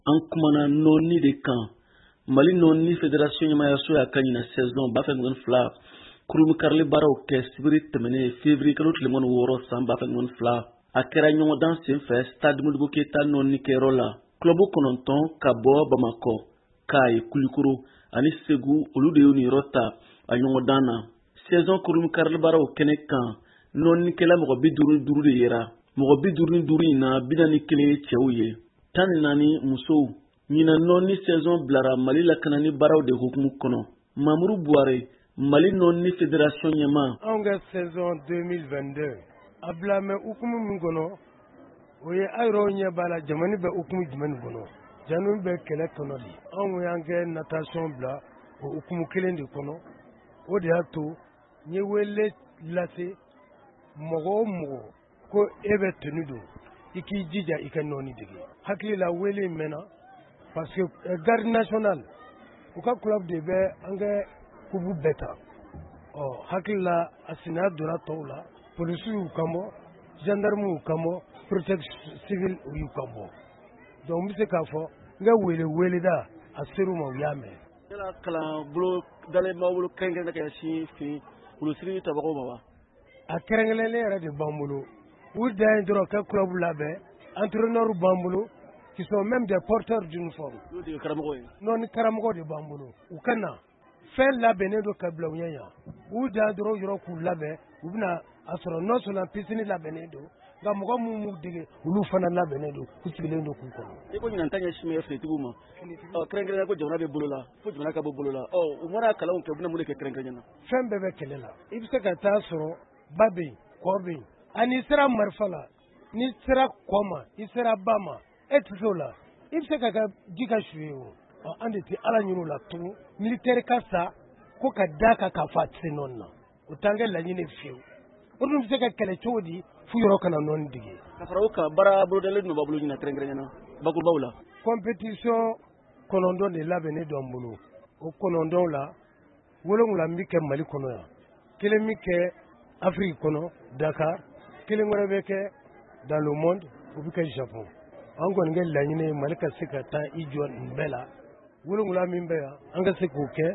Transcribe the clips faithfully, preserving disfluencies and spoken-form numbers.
An kumana nɔɔni de kan Mali nɔɔni fédération ɲɛmayaso y'a ka ɲina saison ba fila fila kurumu karili baaraw kɛ sibiri tɛmɛnen février kalo tile mugan ni wɔɔrɔ san ba fila a kɛra ɲɔgɔndan senfɛ stade Modibo Keyita nɔɔni kɛyɔrɔ la clubu kɔnɔntɔn ka bɔ Bamakɔ, Kayi, Kulikoro ani Segu olu de y'u niyɔrɔ ta a ɲɔgɔndan na. Saison kurumu karili baaraw kɛnɛ kan nɔɔnikɛla mɔgɔ bi duuru ni duuru de yera. Mɔgɔ bi duuru ni duuru in na bi naani ni kelen ye cɛw ye. tan ni naani musow. Ɲina nɔɔni saison bilara Mali lakanani baaraw de hukumu kɔnɔ. Mamuru Buware, Mali nɔɔni fédération ɲɛma. Anw ka saison deux mille vingt-deux a bilamɛ hukumu min kɔnɔ o ye aw yɛrɛw ɲɛ b'a la jamana bɛ hukumu jumɛn kɔnɔ. Janu bɛ kɛlɛ kɔnɔ de. Anw y'an kɛ natation bila o hukumu kelen de kɔnɔ. O de y'a to n ye wele lase mɔgɔ o mɔgɔ ko e bɛ tenu don i k'i jija i ka nɔɔni dege. Hakili la wele in mɛnna parce que garde nationale u ka club de bɛ an kɛ kubu bɛɛ ta. Ɔ hakili la a sinaya donna tɔw la polisiw y'u kan bɔ gendarme y'u kan bɔ protection civile y'u kan bɔ. Donc n bɛ se k'a fɔ n ka wele weleda a ser'u ma u y'a mɛn. Yala kalan bolo dalen b'aw bolo kɛrɛnkɛrɛnnen ka ɲɛsin fini wolosiri tabagaw ma wa? A kɛrɛnkɛrɛnnen yɛrɛ de b'an bolo. U dan ye dɔrɔn ka club labɛn entraîneur b'an bolo qui sont même des porteurs d'uniforme. Olu de ye karamɔgɔ ye. Non ni karamɔgɔ de b'an bolo. U ka na fɛn labɛnnen don ka bila u ɲɛ yan. U dan dɔrɔn yɔrɔ k'u labɛn u bɛna a sɔrɔ non seulement piscine labɛnnen don nka mɔgɔ minnu m'u dege olu fana labɛnnen don u sigilen don k'u kɔnɔ. I ko ɲinan ta ɲɛsin bɛ finitigiw ma. Ɔ kɛrɛnkɛrɛnnen ko jamana bɛ bolo la fo jamana ka bɔ bolo la. Ɔ u mana kalanw kɛ u bɛna mun de kɛ kɛrɛnkɛrɛnnen na. Fɛn bɛɛ bɛ kɛlɛ la. I bɛ se ka taa sɔrɔ ba bɛ yen kɔ bɛ yen. Ani sera marifa la ni sera kɔ ma i sera ba ma e tɛ se o la i bɛ se ka ka ji ka su ye o. Ɔ an de tɛ ala ɲini o la tugun militaire ka sa ko ka da kan k'a fɔ a tɛ se nɔɔni na o t'an kɛ laɲini fiyewu. O dun bɛ se ka kɛlɛ cogo di f'u yɔrɔ kana nɔɔni dege. Ka fara o kan baara bolodalen dun b'a bolo ɲinan kɛrɛnkɛrɛnnen na bakurubaw la. Compétition kɔnɔntɔn de labɛnnen don an bolo o kɔnɔntɔnw la wolonwula min bɛ kɛ Mali kɔnɔ yan kelen min kɛ Afrique kɔnɔ Dakar kelen wɛrɛ bɛ kɛ dans le monde o bɛ kɛ Japon. An kɔni kɛ laɲini ye Mali ka se ka taa i jɔ nin bɛɛ la wolonwula min bɛ yan an ka se k'o kɛ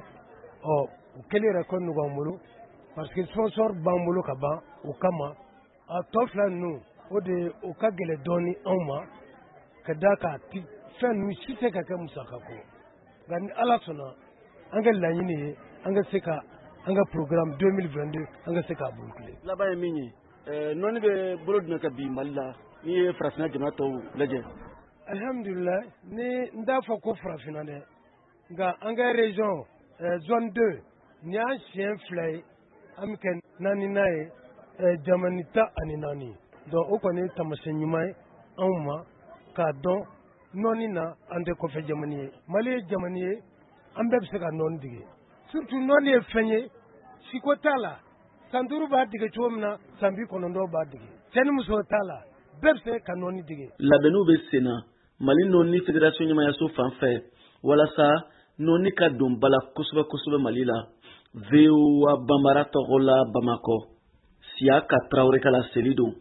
ɔ o kelen yɛrɛ kɔni b'an bolo parce que sponsor b'an bolo ka ban o kama a tɔ fila ninnu o de o ka gɛlɛn dɔɔnin anw ma ka da ka fɛn ninnu si tɛ ka kɛ musaka ko nka ni ala sɔnna an ka laɲini ye an ka se ka an ka programme deux mille vingt-deux an ka se k'a boucler. Laban ye min ye nɔɔni bɛ bolo jumɛn ka bi Mali la n'i ye farafinna jamana tɔw lajɛ. Alhamdulillah ni n t'a fɔ ko farafinna dɛ nka an ka région zone deux nin y'an siɲɛ fila ye an bɛ kɛ naaninan ye jamana tan ani naani donc o kɔni ye taamasiyɛn ɲuman ye anw ma k'a dɔn nɔɔni na an tɛ kɔfɛ jamana ye Mali ye jamana ye an bɛɛ bɛ se ka nɔɔni dege surtout nɔɔni ye fɛn ye siko t'a la san duuru b'a dege cogo min na san bi kɔnɔntɔn b'a dege cɛ ni muso t'a la bɛɛ bɛ se ka nɔɔni dege. Labɛnniw bɛ sen na Mali nɔɔni fédération ɲɛmayaso fan fɛ walasa nɔɔni ka don ba la kosɛbɛ kosɛbɛ Mali la. V O A Bambara tɔgɔ la Bamakɔ Siyaka Traoré ka laseli don.